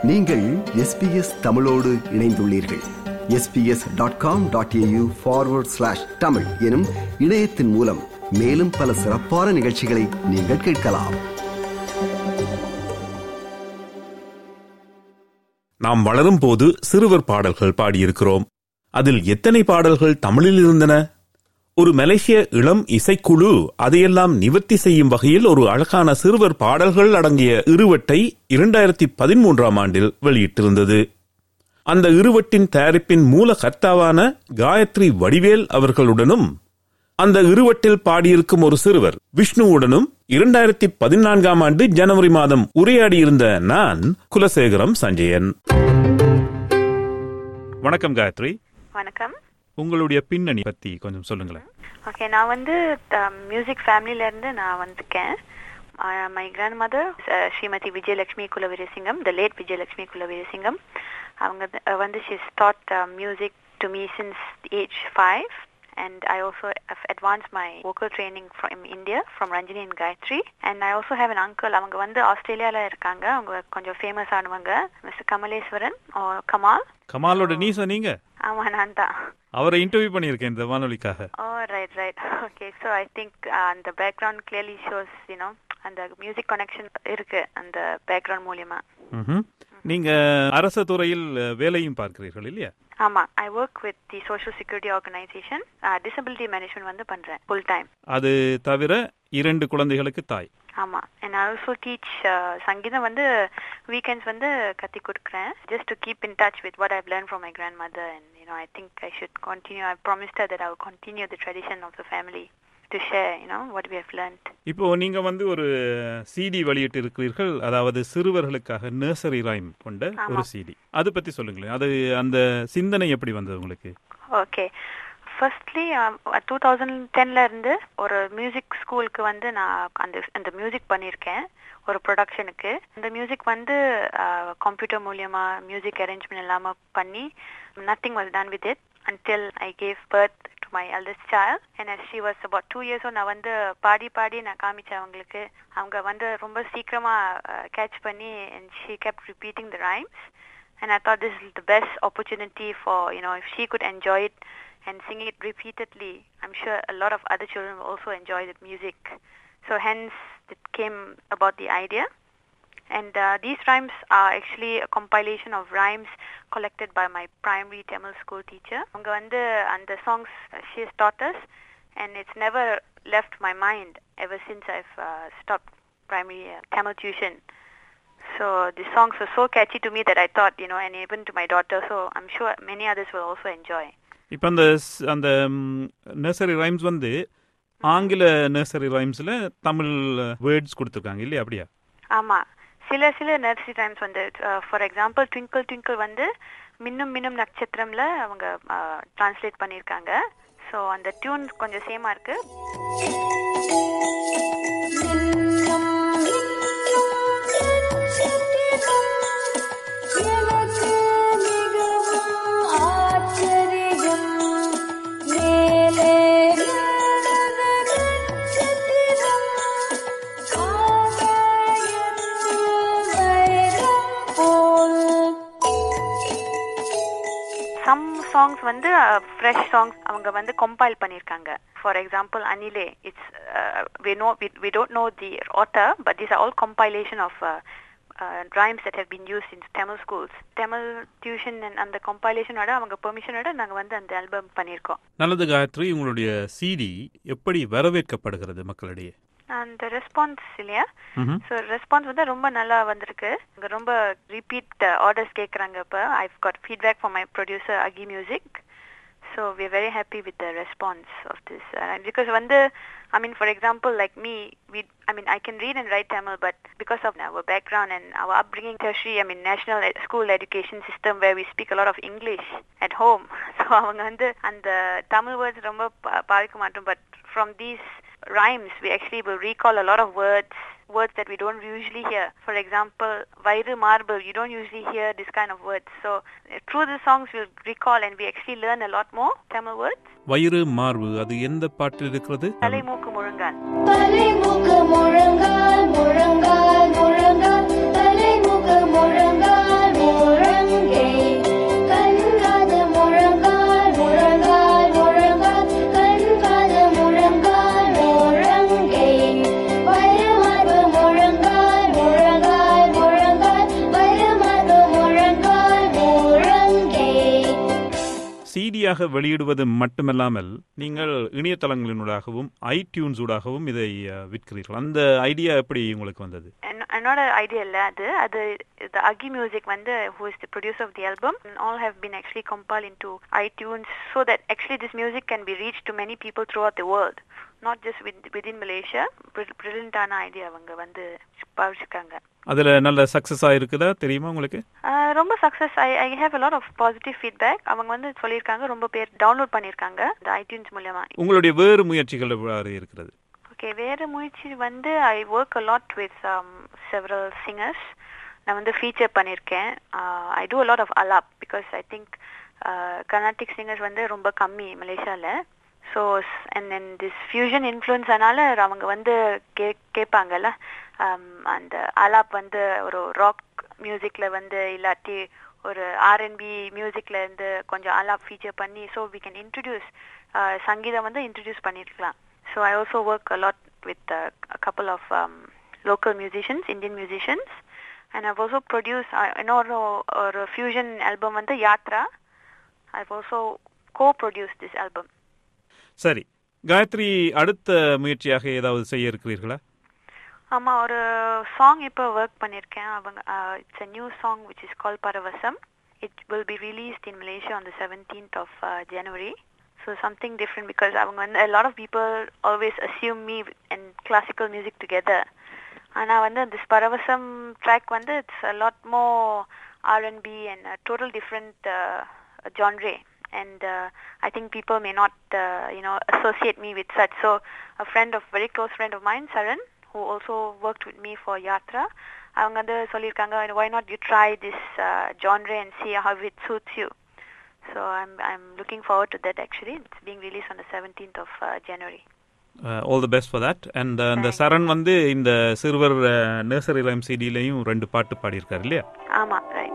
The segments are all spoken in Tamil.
நீங்கள் SBS தமிழோடு இணைந்துள்ளீர்கள். sbs.com.au/tamil எனும் இணையத்தின் மூலம் மேலும் பல சிறப்பான நிகழ்ச்சிகளை நீங்கள் கேட்கலாம். நாம் வளரும் போது சிறுவர் பாடல்கள் பாடியிருக்கிறோம். அதில் எத்தனை பாடல்கள் தமிழில் இருந்தன? ஒரு மலேசிய இளம் இசைக்குழு அதையெல்லாம் நிவர்த்தி செய்யும் வகையில் ஒரு அழகான சிறுவர் பாடல்கள் அடங்கிய இருவட்டை 2013 ஆண்டில் வெளியிட்டிருந்தது. அந்த இருவட்டின் தயாரிப்பின் மூல கர்த்தாவான காயத்ரி வடிவேல் அவர்களுடனும் அந்த இருவட்டில் பாடியிருக்கும் ஒரு சிறுவர் விஷ்ணுவுடனும் 2014 ஆண்டு ஜனவரி மாதம் உரையாடியிருந்த நான் குலசேகரம் சஞ்சயன். வணக்கம் காயத்ரி. வணக்கம். உங்களுடைய பின்னணி பத்தி கொஞ்சம் சொல்லுங்களேன். ஓகே, நான் மியூசிக் ஃபேமிலில இருந்து நான் வந்திருக்கேன். My grandmother Shrimati Vijayalakshmi Kulaveerasingam, the late Vijayalakshmi Kulaveerasingam. அவங்க she's taught music to me since age 5, and I also have advanced my vocal training from India, from Ranjini and Gayatri. And I also have an uncle, அவங்க ஆஸ்திரேலியால இருக்காங்க. அவங்க கொஞ்சம் ஃபேமஸ் ஆனவங்க, மிஸ்டர் கமலேஸ்வரன் கமால். கமாலோட நீ சொன்னீங்க? ஆமா, நான் தான். அவரை இன்டர்வியூ பண்ணியிருக்கேன் இந்த வானொலிக்காக. Right. Okay, so I think the background clearly shows, அந்த மியூசிக் கனெக்ஷன் இருக்கு அந்த பேக்ரவுண்ட் மூலமா. நீங்க அரசு துறையில் வேலையும் பார்க்கிறீர்கள் இல்லையா? ஆமா, I work with the Social Security Organization, disability management பண்றேன் full time. அது தவிர 2 குழந்தைகளுக்கு தாய். ஆமா, and I also teach சங்கீதம் weekends கத்தி கொடுக்கிறேன், just to keep in touch with what I've learned from my grandmother. And I think I should continue. I promised her that I will continue the tradition of the family to share, what we have learned. இப்போ நீங்க ஒரு CD வெளியிட்டு இருக்கிறீர்கள், அதாவது சிறுவர்களுக்காக நர்சரி ரைம் கொண்ட ஒரு CD. அது பத்தி சொல்லுங்களேன். அது அந்த சிந்தனை எப்படி வந்தது உங்களுக்கு? ஓகே, ஃபர்ஸ்ட்லி 2010ல இருந்து ஒரு மியூசிக் ஸ்கூலுக்கு நான் அந்த மியூசிக் பண்ணியிருக்கேன் ஒரு ப்ரொடக்ஷனுக்கு. அந்த மியூசிக் கம்ப்யூட்டர் மூலியமா மியூசிக் அரேஞ்ச்மெண்ட் இல்லாம பண்ணி nothing was done with it until I gave birth to my eldest child. And as she was about 2 years old, நான் பாடி நான் காமிச்சேன் அவங்களுக்கு. அவங்க ரொம்ப சீக்கிரமா கேட்ச் பண்ணி, and she kept repeating the rhymes. And I thought this is the best opportunity for, if she could enjoy it and sing it repeatedly, I'm sure a lot of other children will also enjoy the music. So hence it came about the idea. And these rhymes are actually a compilation of rhymes collected by my primary Tamil school teacher. Avanga and the songs she has taught us, and it's never left my mind ever since I've stopped primary Tamil tuition. So the songs were so catchy to me that I thought, and even to my daughter, so I'm sure many others will also enjoy. இப்போ அந்த நர்சரி ரைம்ஸ் ஆங்கில நர்சரி ரைம்ஸ்ல தமிழ் வேர்ட்ஸ் கொடுத்துருக்காங்க இல்லையா? அப்படியா? ஆமா, சில nursery rhymes for example twinkle twinkle மின்னும் மின்னும் நட்சத்திரம்ல அவங்க டிரான்ஸ்லேட் பண்ணியிருக்காங்க. ஸோ அந்த டியூன் கொஞ்சம் சேமா இருக்கு. songs fresh songs அவங்க compile பண்ணிருக்காங்க. For example, Anile, it's we don't know the author, but these are all compilation of rhymes that have been used in Tamil schools. Tamil tuition and the compilation oda அவங்க permission oda நாங்க அந்த ஆல்பம் பண்ணிருக்கோம். நல்லது காயத்ரி, உங்களுடைய CD எப்படி வரவேற்கப்படுகிறது மக்களிடையே? அந்த ரெஸ்பான்ஸ் இல்லையா? ஸோ ரெஸ்பான்ஸ் ரொம்ப நல்லா வந்திருக்கு. ரொம்ப ரிப்பீட் ஆர்டர்ஸ் கேட்குறாங்க. இப்போ I've got feedback from my producer Aki music. So we are very happy with the response of this. Because for example, like me, I can read and write Tamil, but because of our background and our upbringing, tertiary, national school education system where we speak a lot of English at home. So அவங்க அந்த Tamil words ரொம்ப பாதிக்க மாட்டோம். But from these rhymes, we actually will recall a lot of words that we don't usually hear. For example, vairu marble, you don't usually hear this kind of words. So through the songs we'll recall and we actually learn a lot more Tamil words. vairu marbu, அது எந்த பாட்டில் இருக்கிறது? தலை மூக்கு முழங்கால். தலை மூக்கு முழங்கால் முழங்கால் முழங்கால் தலை மூக்கு முழங்கால் சிடியாக வெளியிடுவது மட்டுமல்லாமல் நீங்கள் இணையதளங்களினூடாகவும் iTunes ஊடாகவும் இதை விற்கிறீர்கள். அந்த ஐடியா எப்படி உங்களுக்கு வந்தது? என்னோட ஐடியா இல்ல அது the Agi Music வந்து who is the producer of the album all have been actually compiled into iTunes so that actually this music can be reached to many people throughout the world, not just within Malaysia. Brilliant-ஆன ஐடியா அவங்க வந்து பாவிச்சிருக்காங்க. அதுல நல்ல சக்சஸ் ஆயிருக்குதா தெரியுமா உங்களுக்கு? ரொம்ப success. I have a lot of positive feedback. அவங்க வந்து சொல்லிருக்காங்க ரொம்ப பேர் டவுன்லோட் பண்ணிருக்காங்க இந்த iTunes மூலமா. உங்களுடைய வேறு முயற்சிகள் எவ்வாறு இருக்கிறது? ஓகே, வேறு முயற்சி வந்து I work a lot with several singers. நான் வந்து ஃபீச்சர் பண்ணிருக்கேன். I do a lot of alap because I think Carnatic singers வந்து ரொம்ப கம்மி மலேசியால. So and then this fusion influence ஆனால அவங்க வந்து கேட்பாங்கல்ல, அந்த அலாப் வந்து ஒரு ராக் மியூசிக்ல வந்து இல்லாட்டி ஒரு R&B மியூசிக்ல இருந்து கொஞ்சம் அலாப் ஃபீச்சர் பண்ணி so we can introduce சங்கீதம் வந்து இன்ட்ரடியூஸ் பண்ணிருக்கலாம். So I also work a lot with a couple of local musicians, Indian musicians, and I've also produced ஒரு fusion album வந்து Yatra. I've also co-produced this album. சரி, காயத்ரி அடுத்த முயற்சியாக ஏதாவது செய்ய இருக்கிறீர்களா? ஆமா, ஒரு சாங் இப்போ ஒர்க் பண்ணிருக்கேன். அவங்க it's a new song which is called Paravasam. It will be released in Malaysia on the 17th of January. So something different because a lot of people always assume me and classical music together. ஆனா வந்து this Paravasam track வந்து it's a lot more R&B and a total different genre. And I think people may not associate me with such. So a very close friend of mine, Saran, who also worked with me for Yatra, அவங்க வந்து சொல்லிருக்காங்க, why not you try this genre and see how it suits you. So I'm looking forward to that actually. It's being released on the 17th of January. All the best for that. And the Saran வந்து இந்த சிறுவர் நர்சரி ரைம் சிடிலயும் 2 பாட்டு பாடி இருக்காரு இல்லையா? ஆமா, right.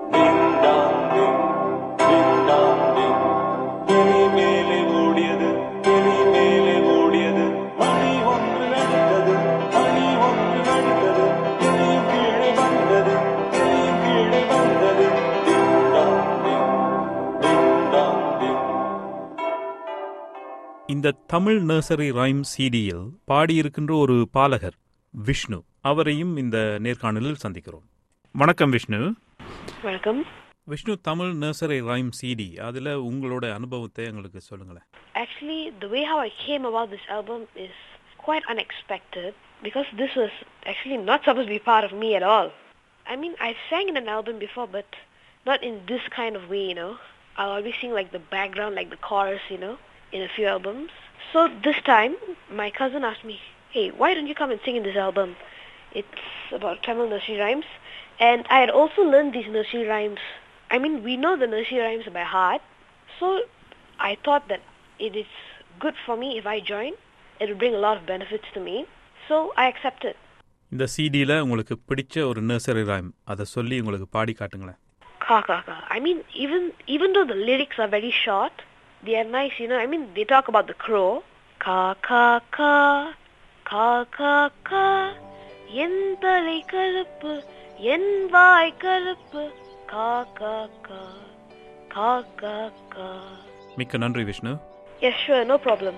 இந்த தமிழ் நர்சரி ரைம் சிடியில் பாடியிருக்கின்ற ஒரு பாலகர் விஷ்ணு, அவரையும் இந்த நேர்காணலில் சந்திக்கிறோம். வணக்கம் விஷ்ணு. வணக்கம் Vishnu. Tamil nursery rhyme CD, அதில் உங்களோட அனுபவத்தை எங்களுக்கு சொல்லுங்களேன். Actually, the way how I came about this album is quite unexpected because this was actually not supposed to be part of me at all. I mean, I sang in an album before, but not in this kind of way, I'll always sing like the background, like the chorus, in a few albums. So this time, my cousin asked me, hey, why don't you come and sing in this album? It's about Tamil nursery rhymes. And I had also learned these nursery rhymes. I mean, we know the nursery rhymes by heart. So I thought that it is good for me if I join. It will bring a lot of benefits to me. So I accepted. இந்த சிடியில் உங்களுக்கு பிடிச்ச ஒரு நர்சரி ரைம் அதை சொல்லி உங்களுக்கு பாடி காட்டுங்களேன். Ka ka ka. I mean, even though the lyrics are very short, they are nice, I mean, they talk about the crow. Ka ka ka, ka ka ka, yen thalai kaluppu, yen vaai kaluppu, ka ka ka, ka ka ka. மிக்க நன்றி Vishnu. Yes, sure, no problem.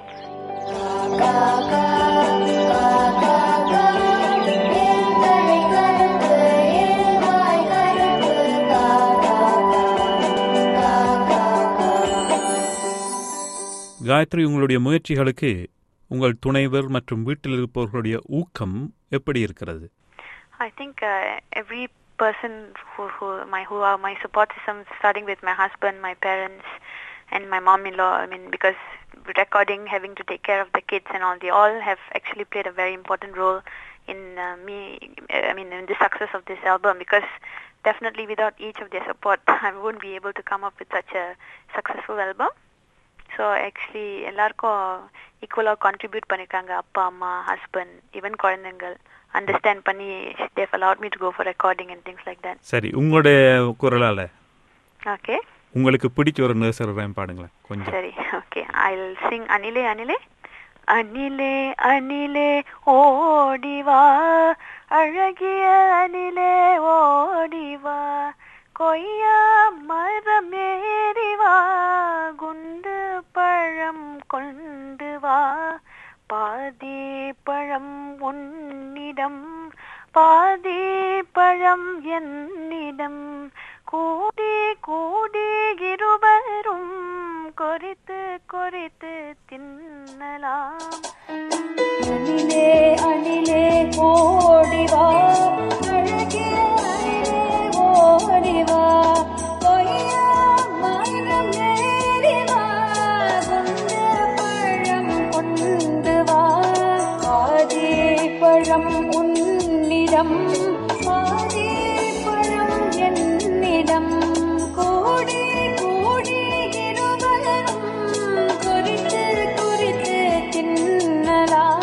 Gayatri, உங்களுடைய முயற்சிகளுக்கு உங்கள் துணைவர் மற்றும் வீட்டில் இருப்பவர்களுடைய ஊக்கம் எப்படி இருக்கிறது? I think every person who are my support system, starting with my husband, my parents, and my mom-in-law. I mean, because recording, having to take care of the kids and all, they all have actually played a very important role in in the success of this album. Because definitely without each of their support, I wouldn't be able to come up with such a successful album. So actually எல்லாருக்கும் ஈக்குவலாக கான்ட்ரிபியூட் பண்ணியிருக்காங்க. அப்பா, அம்மா, ஹஸ்பண்ட், ஈவன் குழந்தைங்கள் அண்டர்ஸ்டாண்ட் பண்ணி they have allowed me to go for recording and things like that. சரி, உங்களுடைய குரலால ஓகே, உங்களுக்கு பிடிச்ச ஒரு நர்சரி ரைம் பாடுங்களேன் கொஞ்சம். சரி, ஓகே. I'll sing அனிலே அனிலே. அனிலே அனிலே ஓடிவா, அழகிய அனிலே ஓடிவா, கொய்யா மரமேறிவா, குண்டு உன்னிடம், பாதி பழம் என்னிடம், கூடி கூடி இருவரும் கொறித்து கொறித்து தின்னலாம். அணிலே அணிலே ஓடிவா, அழகிய அணிலே ஓடிவா, கொய்யா மரம் ஏறிவா, கொண்ட பழம் கொண்டு வா, பாதி பழம் உன்னிடம், பாதி பழம் என்னிடம், கூடி கூடி இருவரும் குறித்து குறித்து தின்னலாம்.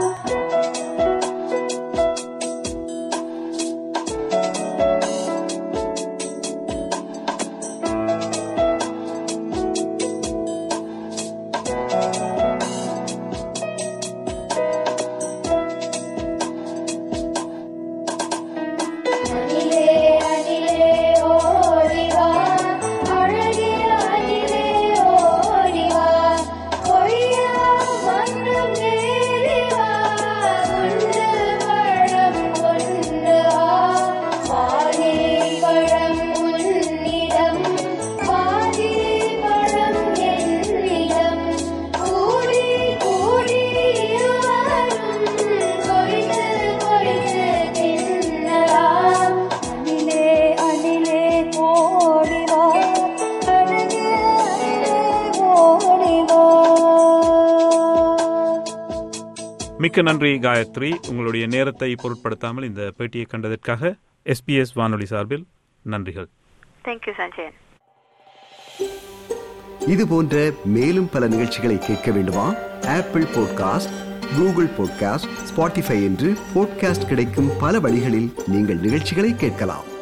அணிலே அணிலே ஓடிவா, அழகிய அணிலே ஓடிவா, கொய்யா மரம் ஏறிவா, கொண்டு பழம் கொண்டு வா, பாதி பழம் உன்னிடம், பாதி பழம் என்னிடம், கூடி கூடி இருவரும் கொறித்து கொறித்து தின்னலாம். அணிலே அணிலே ஓடிவா, அழகிய அணிலே ஓடிவா. மிக்க நன்றி காயத்ரி. உங்களுடைய நேரத்தை பொருட்படுத்தாமல் இந்த பேட்டியை கண்டதற்காக SBS வானொலி சார்பில் நன்றிகள். தேங்க்யூ சஞ்சயன். இது போன்ற மேலும் பல நிகழ்ச்சிகளை கேட்க வேண்டுமா? Apple podcast, Google podcast, Spotify என்று பாட்காஸ்ட் கிடைக்கும் பல வழிகளில் நீங்கள் நிகழ்ச்சிகளை கேட்கலாம்.